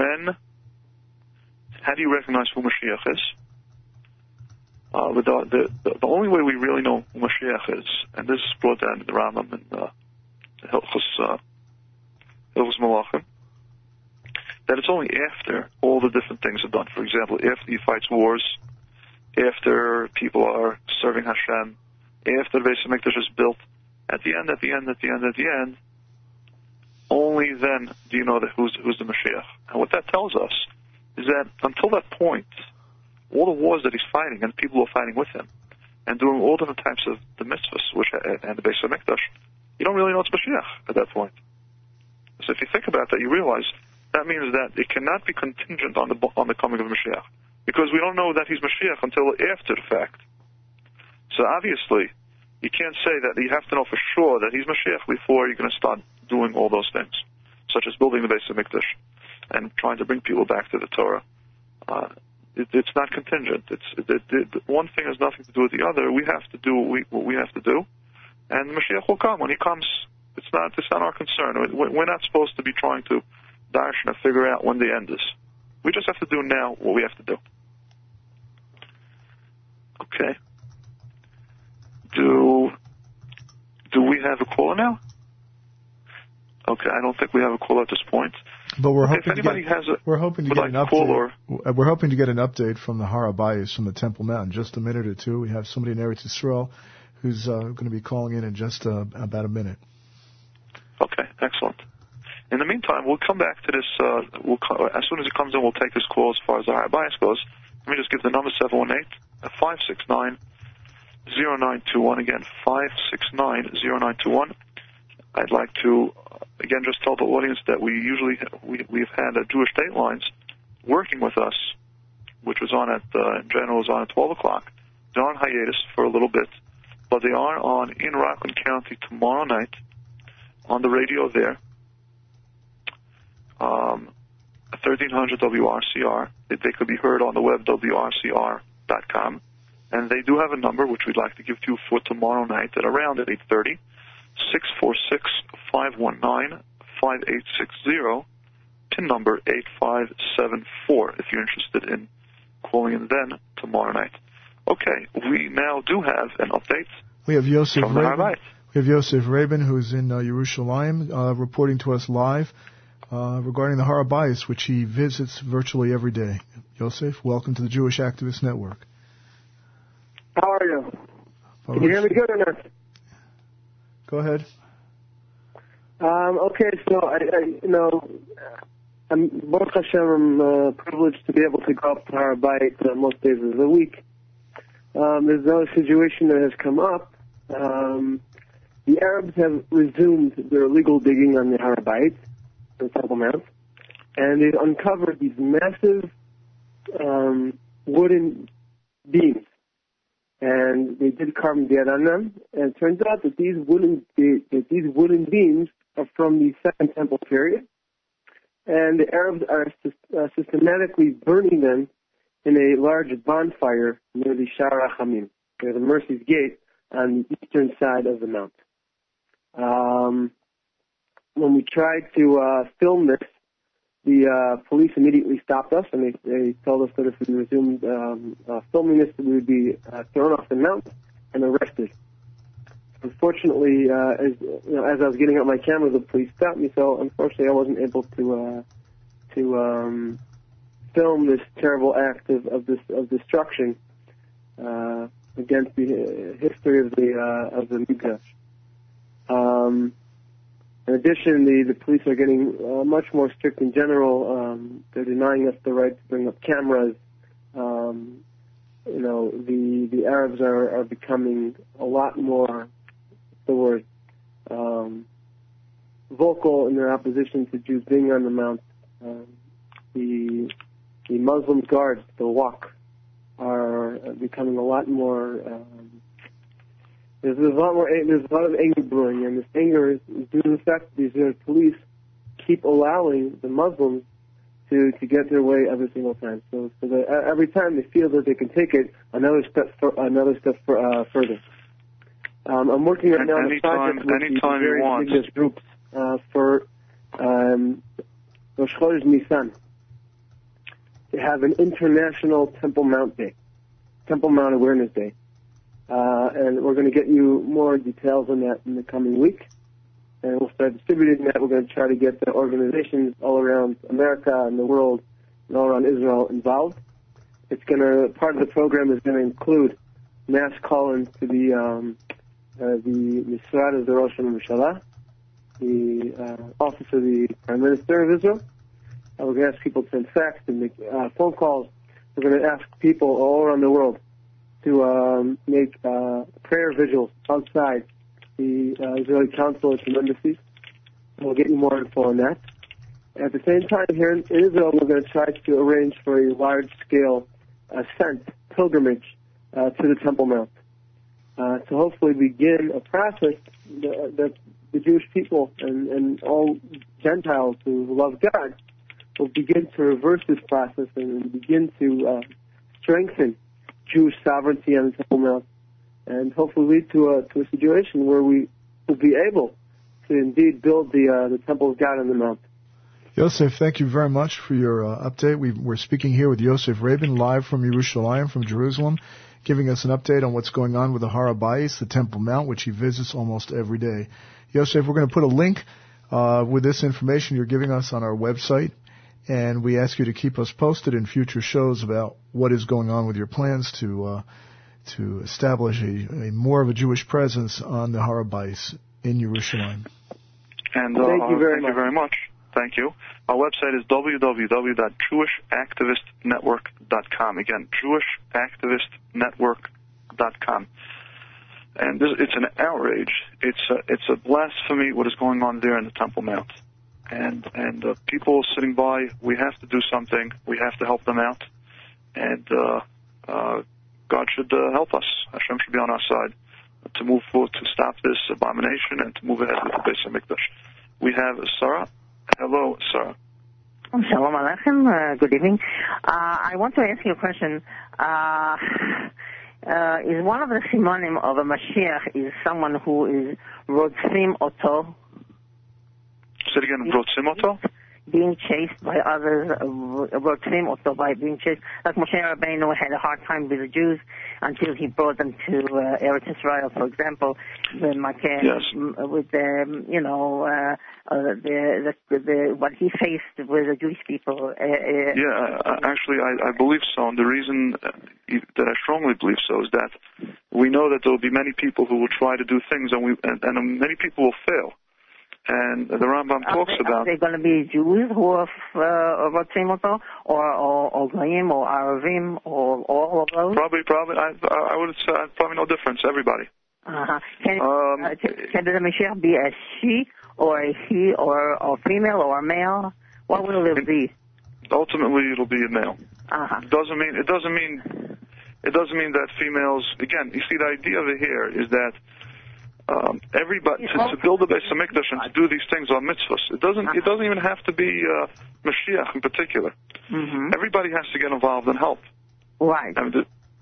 how do you recognize who Mashiach is? The only way we really know who Mashiach is, and this is brought down in the Rambam and Hilchos Malachim, that it's only after all the different things are done. For example, after he fights wars, after people are serving Hashem, after the Beis HaMikdash is built, at the end, only then do you know that who's the Mashiach. And what that tells us is that until that point, all the wars that he's fighting and people who are fighting with him, and doing all different types of the mitzvahs and the Beis HaMikdash, you don't really know it's Mashiach at that point. So if you think about that, you realize that means that it cannot be contingent on the coming of Mashiach, because we don't know that he's Mashiach until after the fact. So obviously, you can't say that. You have to know for sure that he's Mashiach before you're going to start doing all those things, such as building the Beis HaMikdash and trying to bring people back to the Torah. It's not contingent. One thing has nothing to do with the other. We have to do what we have to do, and Mashiach will come. When he comes, it's not our concern. We're not supposed to be trying to darshan and figure out when the end is. We just have to do now what we have to do. Okay. Do we have a caller now? Okay, I don't think we have a caller at this point. But we're hoping to get an update. We're hoping to get an update from the Har HaBayis from the Temple Mount in just a minute or two. We have somebody in Eretz Yisrael who's going to be calling in just about a minute. Okay, excellent. In the meantime, we'll come back to this. As soon as it comes in, we'll take this call as far as the Har HaBayis goes. Let me just give the number, 718-569-0921. Again, 569-0921. I'd like to, again, just tell the audience that we've had Jewish Datelines working with us, which was on in general was on at 12 o'clock. They're on hiatus for a little bit, but they are on in Rockland County tomorrow night on the radio there, 1300 WRCR. They could be heard on the web, WRCR.com. And they do have a number, which we'd like to give to you for tomorrow night at around 8:30, 646-519-5860, PIN number 8574, if you're interested in calling in then tomorrow night. Okay, we now do have an update. We have Yosef from the Har Rabin. Bayit. We have Yosef Rabin, who's in Yerushalayim, reporting to us live regarding the Har Bayit, which he visits virtually every day. Yosef, welcome to the Jewish Activist Network. How are you? Can you hear me good or not? Go ahead. Okay, so I'm Baruch Hashem, I'm privileged to be able to go up to Har Bayit most days of the week. There's another situation that has come up. The Arabs have resumed their illegal digging on the Har Bayit, the Temple Mount, and they've uncovered these massive wooden beams. And they did carbon date on them, and it turns out that these wooden beams are from the Second Temple period, and the Arabs are systematically burning them in a large bonfire near the Sha'ar HaChamim, near the Mercy's Gate on the eastern side of the mount. When we tried to film this, the police immediately stopped us, and they told us that if we resumed filming this, we would be thrown off the mount and arrested. Unfortunately, as I was getting out my camera, the police stopped me. So unfortunately, I wasn't able to film this terrible act of destruction against the history of the Mikdash. In addition, the police are getting much more strict in general. They're denying us the right to bring up cameras. The Arabs are becoming a lot more, vocal in their opposition to Jews being on the mount. The Muslim guards, the Waqf, are becoming a lot more. There's a lot of anger brewing, and this anger is due to the fact that these police keep allowing the Muslims to get their way every single time. So that every time they feel that they can take it another step further. I'm working right now on a project with these very indigenous groups for Rosh Chodesh Nisan to have an international Temple Mount Day, Temple Mount Awareness Day. And we're going to get you more details on that in the coming week. And we'll start distributing that. We're going to try to get the organizations all around America and the world and all around Israel involved. Part of the program is going to include mass call-ins to the Misrad of the Rosh Hashanah, the Office of the Prime Minister of Israel. We're going to ask people to send fax and make phone calls. We're going to ask people all around the world to make prayer vigils outside the Israeli consulates and embassies. We'll get you more info on that. At the same time, here in Israel, we're going to try to arrange for a large-scale ascent, pilgrimage, to the Temple Mount, to hopefully begin a process that the Jewish people and all Gentiles who love God will begin to reverse this process and begin to strengthen Jewish sovereignty on the Temple Mount, and hopefully lead to a situation where we will be able to indeed build the Temple of God on the Mount. Yosef, thank you very much for your update. We're speaking here with Yosef Rabin, live from Yerushalayim, from Jerusalem, giving us an update on what's going on with the Har Bayit, the Temple Mount, which he visits almost every day. Yosef, we're going to put a link with this information you're giving us on our website, and we ask you to keep us posted in future shows about what is going on with your plans to establish a more of a Jewish presence on the Har Bayit in Jerusalem. And thank you very much. Thank you. Our website is www.jewishactivistnetwork.com. Again, jewishactivistnetwork.com. And it's an outrage. It's a blasphemy what is going on there in the Temple Mount. And people sitting by, we have to do something. We have to help them out. And God should help us. Hashem should be on our side to move forward, to stop this abomination, and to move ahead with the Beis HaMikdash. We have Sarah. Hello, Sarah. Shalom Aleichem. Good evening. I want to ask you a question. Is one of the simonim of a Mashiach is someone who is rodzim oto? Say it again, rodzim oto? Being chased by others, rodzim oto, by being chased. Like Moshe Rabbeinu had a hard time with the Jews until he brought them to Eretz Israel, for example, with what he faced with the Jewish people. Actually, I believe so. And the reason that I strongly believe so is that we know that there will be many people who will try to do things, and many people will fail. And the Rambam talks about... Are they going to be Jews who are Rotzim Oto, or Goyim, or Arabim, or all of those? Probably. I would say probably no difference. Everybody. Can the Mashiach be a she, or a he, or a female, or a male? What will it be? Ultimately, it'll be a male. It doesn't mean that females. Again, you see, the idea over here is that everybody to build the Beis HaMikdash and to do these things on mitzvahs. It doesn't even have to be Mashiach in particular. Mm-hmm. Everybody has to get involved and help. Right. I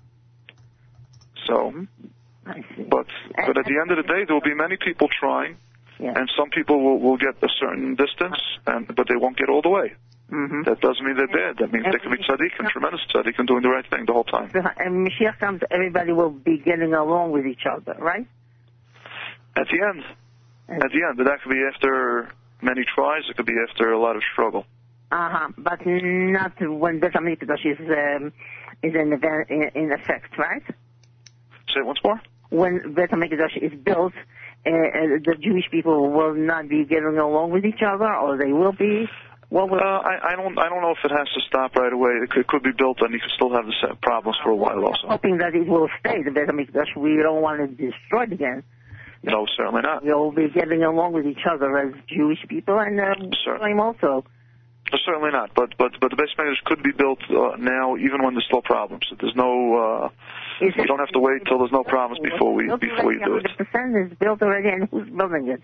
see. But at the end of the day, there will be many people trying, and some people will get a certain distance, but they won't get all the way. Mm-hmm. That doesn't mean they're bad. That means they can be tzaddik and tremendous tzaddik and doing the right thing the whole time. And Mashiach comes, everybody will be getting along with each other, right? At the end, but that could be after many tries. It could be after a lot of struggle. But not when Beis HaMikdash is in effect, right? Say it once more. When Beis HaMikdash is built, the Jewish people will not be getting along with each other, or they will be. What will? I don't know if it has to stop right away. It could be built, and you can still have the same problems for a while. Also, hoping that it will stay. The Beis HaMikdash, we don't want it destroyed again. No, certainly not. We'll be getting along with each other as Jewish people, and Muslim also. Certainly not. But the Beis HaMikdash could be built now, even when there's still problems. There's no. You don't have to wait till there's no problems before you do it. 100% is built already, and who's building it?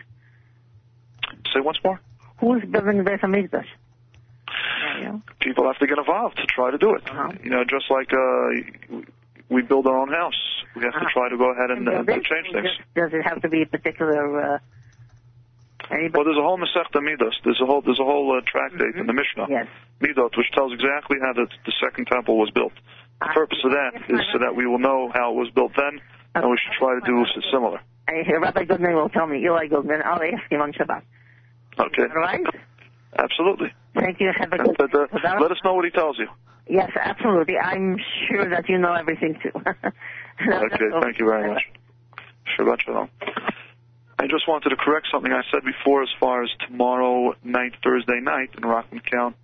Say once more. Who's building the Beis HaMikdash? People have to get involved to try to do it. Just like we build our own house. We have to try to go ahead and change things. Does it have to be a particular? Well, there's a whole Masechta Midos. There's a whole tractate in the Mishnah, Midot, which tells exactly how the second temple was built. The purpose of that is so that we will know how it was built then, and we should try to do similar. Rabbi Goodman will tell me. Eli Goodman. I'll ask him on Shabbat. Okay. All right. Absolutely. Thank you. Have a good. Let us know what he tells you. Yes, absolutely. I'm sure that you know everything too. Okay, thank you very much. Shabbat shalom. I just wanted to correct something I said before as far as tomorrow night, Thursday night in Rockland County,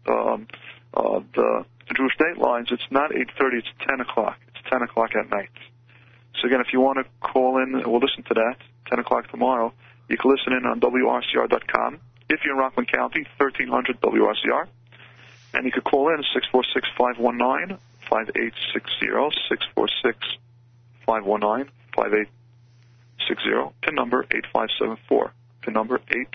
the Jewish date lines. It's not 8:30, it's 10 o'clock. It's 10 o'clock at night. So again, if you want to call in, we'll listen to that, 10 o'clock tomorrow. You can listen in on WRCR.com. If you're in Rockland County, 1300 WRCR. And you could call in 646-519-5860, 646-519-5860, PIN number 8574. PIN number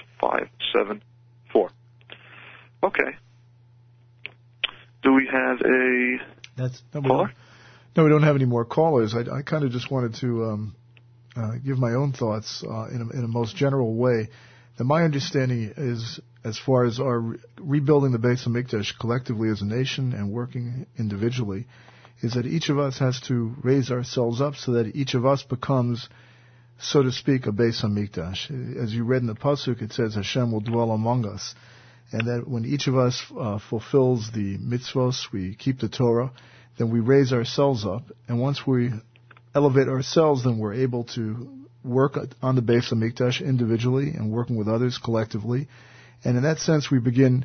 8574. Okay. Do we have a caller? No, we don't have any more callers. I kind of just wanted to give my own thoughts in a most general way. That my understanding is, as far as our rebuilding the Beis HaMikdash collectively as a nation and working individually, is that each of us has to raise ourselves up so that each of us becomes, so to speak, a Beis HaMikdash. As you read in the Pasuk, it says Hashem will dwell among us. And that when each of us fulfills the mitzvos, we keep the Torah, then we raise ourselves up. And once we elevate ourselves, then we're able to work on the Beis HaMikdash individually and working with others collectively. And in that sense, we begin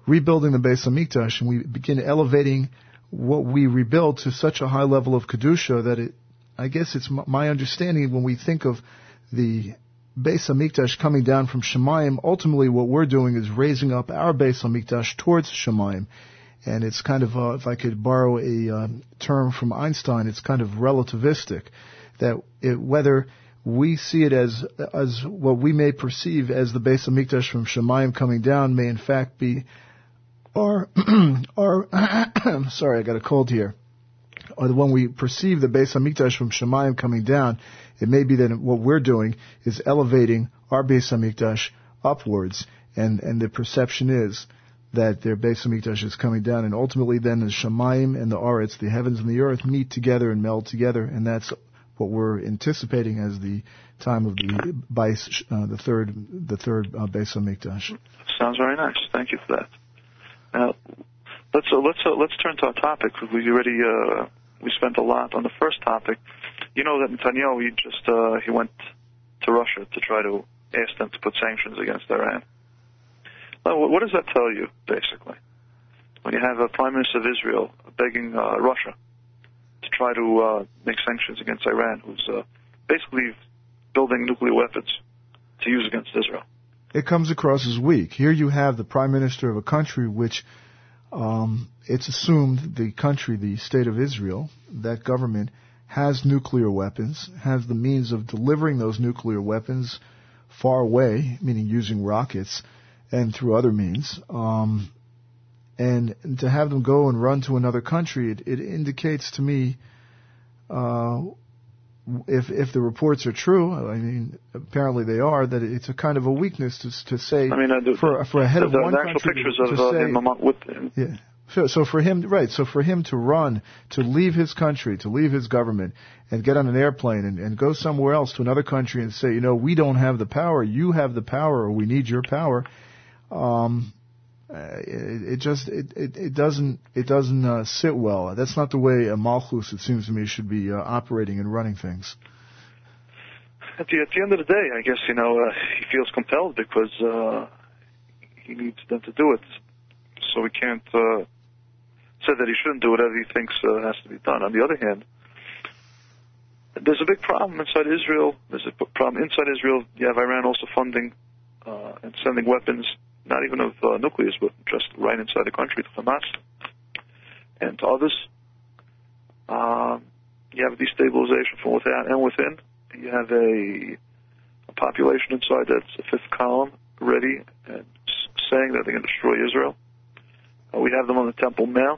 rebuilding the Beis Hamikdash, and we begin elevating what we rebuild to such a high level of Kedusha that I guess it's my understanding when we think of the Beis Hamikdash coming down from Shemayim, ultimately what we're doing is raising up our Beis Hamikdash towards Shemayim. And it's kind of, if I could borrow a term from Einstein, it's kind of relativistic, that whether we see it as what we may perceive as the Beis Hamikdash from Shemayim coming down may in fact be our sorry, I got a cold here. Or when we perceive the Beis Hamikdash from Shemayim coming down, it may be that what we're doing is elevating our Beis Hamikdash upwards, and the perception is that their Beis Hamikdash is coming down, and ultimately then the Shemayim and the Aretz, the heavens and the earth, meet together and meld together, and that's what we're anticipating as the time of the third Beis Hamikdash. Sounds very nice. Thank you for that. Now, let's turn to our topic. We spent a lot on the first topic. You know that Netanyahu he went to Russia to try to ask them to put sanctions against Iran. Now, what does that tell you, basically? When you have a Prime Minister of Israel begging Russia to try to make sanctions against Iran, who's basically building nuclear weapons to use against Israel. It comes across as weak. Here you have the Prime Minister of a country which it's assumed the state of Israel, that government, has nuclear weapons, has the means of delivering those nuclear weapons far away, meaning using rockets, and through other means. And to have them go and run to another country, it indicates to me, if the reports are true, I mean, apparently they are, that it's a kind of a weakness to say, for a head of one country to say, yeah. So for him, right? So for him to run, to leave his country, to leave his government, and get on an airplane and go somewhere else to another country and say, we don't have the power, you have the power, or we need your power. It doesn't sit well. That's not the way a Malchus, it seems to me, should be operating and running things. At the end of the day, I guess he feels compelled because he needs them to do it. So we can't say that he shouldn't do whatever he thinks has to be done. On the other hand, there's a big problem inside Israel. There's a problem inside Israel. You have Iran also funding and sending weapons, not even of nuclears, but just right inside the country to Hamas and to others. You have destabilization from without and within. You have a population inside that's a fifth column, ready and saying that they're going to destroy Israel. We have them on the Temple Mount.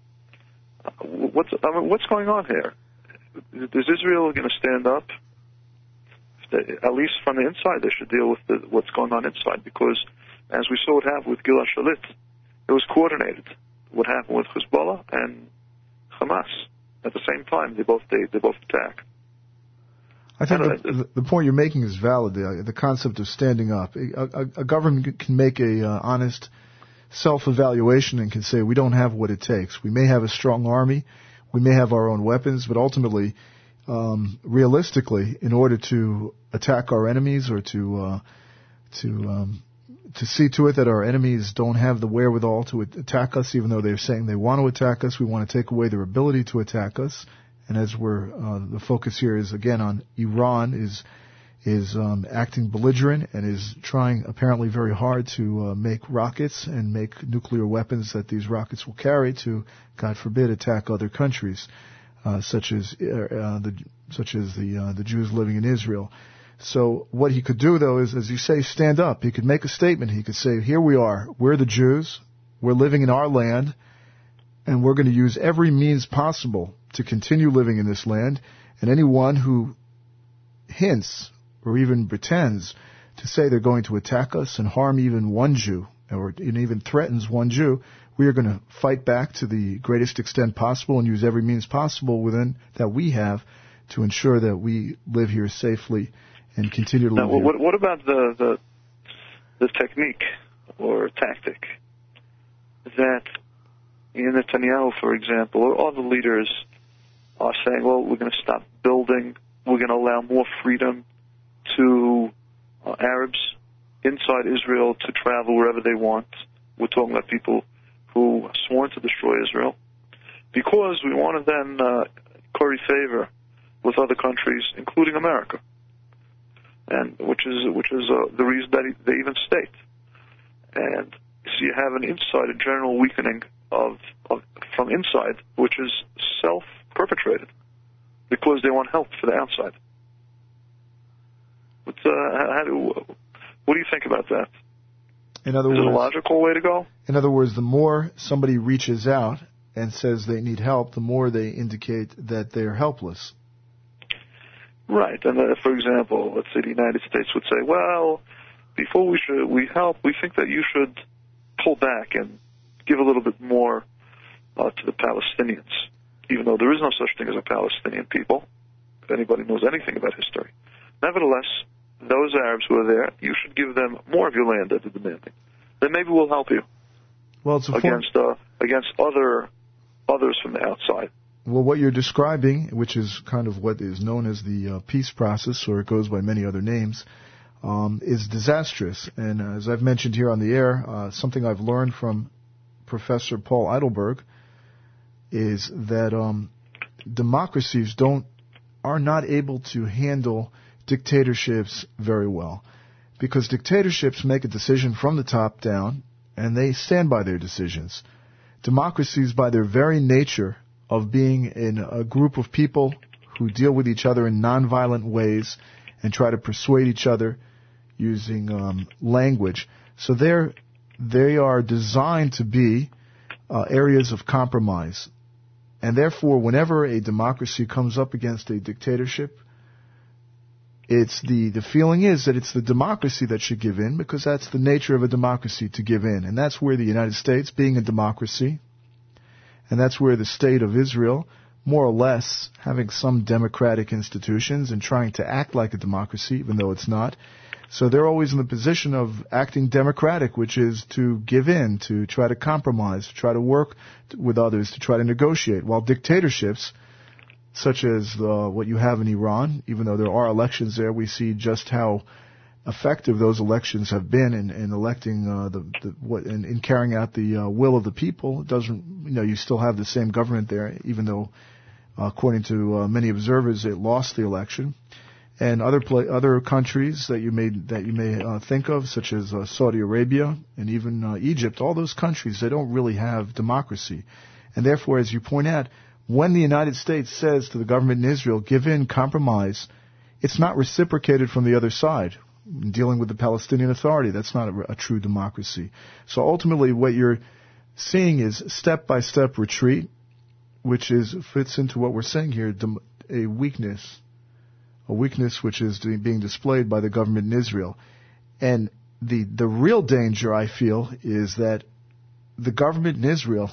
What's going on here? Is Israel going to stand up? At least from the inside, they should deal with what's going on inside, because as we saw what happened with Gilad Shalit, it was coordinated. What happened with Hezbollah and Hamas at the same time, they both attack. I think the point you're making is valid. The concept of standing up. A government can make a honest self-evaluation and can say, we don't have what it takes. We may have a strong army, we may have our own weapons, but ultimately, realistically, in order to attack our enemies or to see to it that our enemies don't have the wherewithal to attack us, even though they're saying they want to attack us, we want to take away their ability to attack us. And as the focus here is again on Iran is acting belligerent and is trying apparently very hard to make rockets and make nuclear weapons that these rockets will carry to, God forbid, attack other countries, such as the Jews living in Israel. So what he could do, though, is, as you say, stand up. He could make a statement. He could say, here we are. We're the Jews. We're living in our land, and we're going to use every means possible to continue living in this land. And anyone who hints or even pretends to say they're going to attack us and harm even one Jew, or even threatens one Jew, we are going to fight back to the greatest extent possible and use every means possible within that we have to ensure that we live here safely and continue to live here. What about the technique or tactic that Netanyahu, for example, or other leaders are saying, well, we're going to stop building, we're going to allow more freedom to Arabs inside Israel to travel wherever they want, we're talking about people who sworn to destroy Israel, because we want to then curry favor with other countries, including America, and which is the reason that they even state. And so you have an inside, a general weakening of from inside, which is self-perpetrated, because they want help for the outside. But what do you think about that? In other Is words, it a logical way to go? In other words, the more somebody reaches out and says they need help, the more they indicate that they're helpless. Right. And for example, let's say the United States would say, well, before we help, we think that you should pull back and give a little bit more to the Palestinians, even though there is no such thing as a Palestinian people, if anybody knows anything about history. Nevertheless, those Arabs who are there, you should give them more of your land that they're demanding. Then maybe we'll help you. Well, it's against others from the outside. Well, what you're describing, which is kind of what is known as the peace process, or it goes by many other names, is disastrous. And as I've mentioned here on the air, something I've learned from Professor Paul Eidelberg is that democracies are not able to handle dictatorships very well, because dictatorships make a decision from the top down, and they stand by their decisions. Democracies, by their very nature of being in a group of people who deal with each other in nonviolent ways and try to persuade each other using language, so they are designed to be areas of compromise. And therefore, whenever a democracy comes up against a dictatorship, it's the feeling is that it's the democracy that should give in, because that's the nature of a democracy, to give in. And that's where the United States, being a democracy, and that's where the state of Israel, more or less, having some democratic institutions and trying to act like a democracy, even though it's not. So they're always in the position of acting democratic, which is to give in, to try to compromise, to try to work with others, to try to negotiate. While dictatorships, such as what you have in Iran, even though there are elections there, we see just how effective those elections have been in electing in carrying out the will of the people. It doesn't, you still have the same government there, even though, according to many observers, it lost the election. And other countries that you may think of, such as Saudi Arabia and even Egypt, all those countries, they don't really have democracy, and therefore, as you point out, when the United States says to the government in Israel, give in, compromise, it's not reciprocated from the other side. In dealing with the Palestinian Authority, that's not a true democracy. So ultimately, what you're seeing is step-by-step retreat, which fits into what we're saying here, a weakness which is being displayed by the government in Israel. And the real danger, I feel, is that the government in Israel,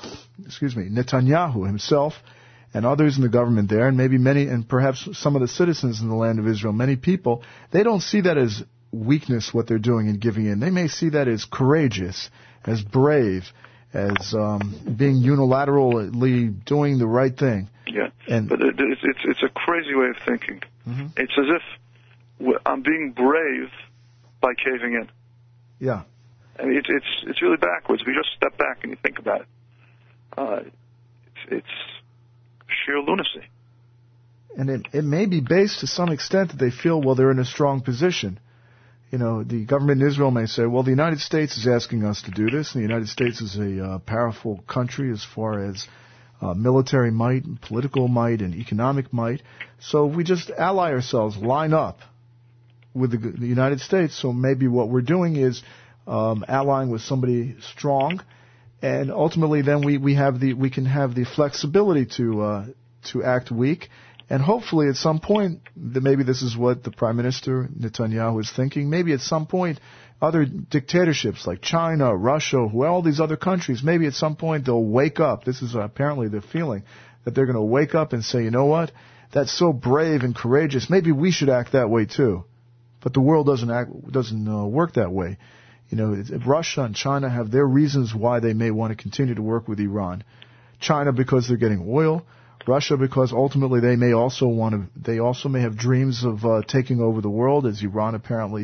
Netanyahu himself and others in the government there, and maybe many, and perhaps some of the citizens in the land of Israel, many people, they don't see that as weakness, what they're doing and giving in. They may see that as courageous, as brave, as being unilaterally doing the right thing. Yeah, but it's a crazy way of thinking. Mm-hmm. It's as if I'm being brave by caving in. Yeah. I mean, it's really backwards. If you just step back and you think about it, it's sheer lunacy. And it may be based to some extent that they feel, well, they're in a strong position. The government in Israel may say, well, the United States is asking us to do this, and the United States is a powerful country as far as military might, and political might, and economic might. So we just ally ourselves, line up with the United States. So maybe what we're doing is allying with somebody strong, and ultimately then we can have the flexibility to act weak. And hopefully at some point, maybe this is what the Prime Minister Netanyahu is thinking, maybe at some point other dictatorships like China, Russia, all these other countries, maybe at some point they'll wake up. This is apparently the feeling, that they're going to wake up and say, you know what, that's so brave and courageous, maybe we should act that way too. But the world doesn't work that way. Russia and China have their reasons why they may want to continue to work with Iran. China because they're getting oil. Russia because ultimately they also may have dreams of taking over the world, as Iran apparently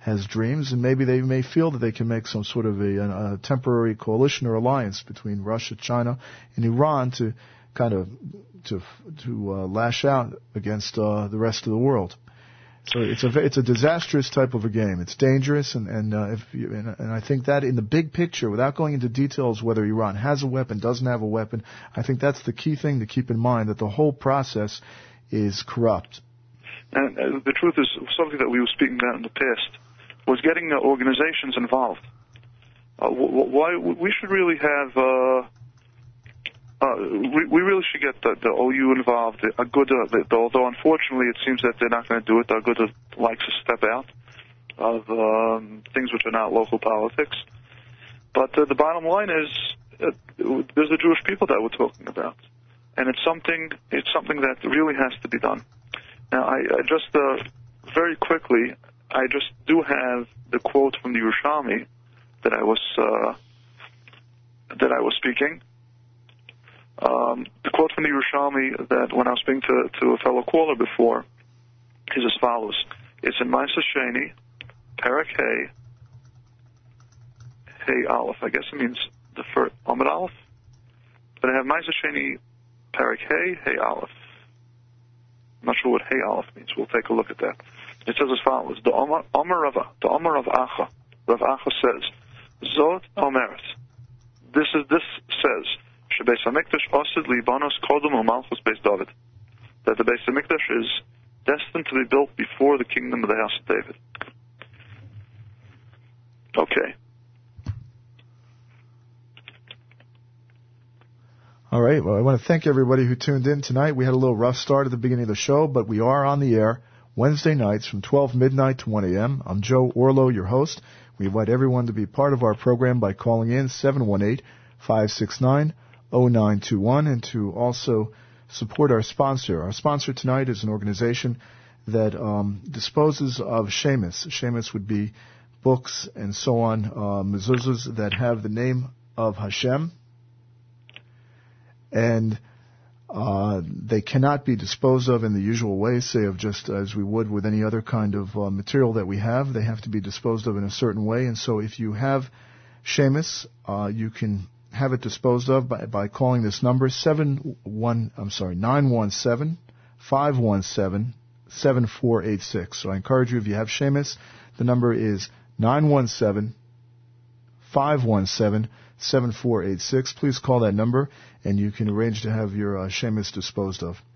has dreams, and maybe they may feel that they can make some sort of a temporary coalition or alliance between Russia, China, and Iran to kind of to lash out against the rest of the world. So it's a disastrous type of a game. It's dangerous, and I think that in the big picture, without going into details whether Iran has a weapon, doesn't have a weapon, I think that's the key thing to keep in mind, that the whole process is corrupt. And the truth is, something that we were speaking about in the past was getting organizations involved. Why we should really have. We really should get the OU involved. Although unfortunately it seems that they're not going to do it. Aguda likes to step out of things which are not local politics. But the bottom line is, there's the Jewish people that we're talking about, and it's something that really has to be done. Now, I just very quickly, I just do have the quote from the Yerushalmi that I was speaking. The quote from the Yerushalmi that when I was speaking to a fellow caller before is as follows. It's in Ma'aseh Sheni, Perek Hey Aleph. I guess it means the first Amud Aleph. But I have Ma'aseh Sheni, Perek Hey Aleph. I'm not sure what Hey Aleph means. We'll take a look at that. It says as follows. The Omer of Acha. Rav Acha says, Zot Omeret. This says, Shebeis HaMikdash Osid Libanos Kodum U'Malchus Beis David. That the Beis HaMikdash is destined to be built before the kingdom of the house of David. Okay. All right. Well, I want to thank everybody who tuned in tonight. We had a little rough start at the beginning of the show, but we are on the air Wednesday nights from 12 midnight to 1 a.m. I'm Joe Orlow, your host. We invite everyone to be part of our program by calling in 718-569-0921 and to also support our sponsor. Our sponsor tonight is an organization that disposes of shemus. Shemus would be books and so on, mezuzahs that have the name of Hashem, and they cannot be disposed of in the usual way, say of just as we would with any other kind of material that we have. They have to be disposed of in a certain way, and so if you have shemus, you can have it disposed of by calling this number 917-517-7486. So I encourage you, if you have shemus, the number is 917-517-7486. Please call that number, and you can arrange to have your shemus disposed of.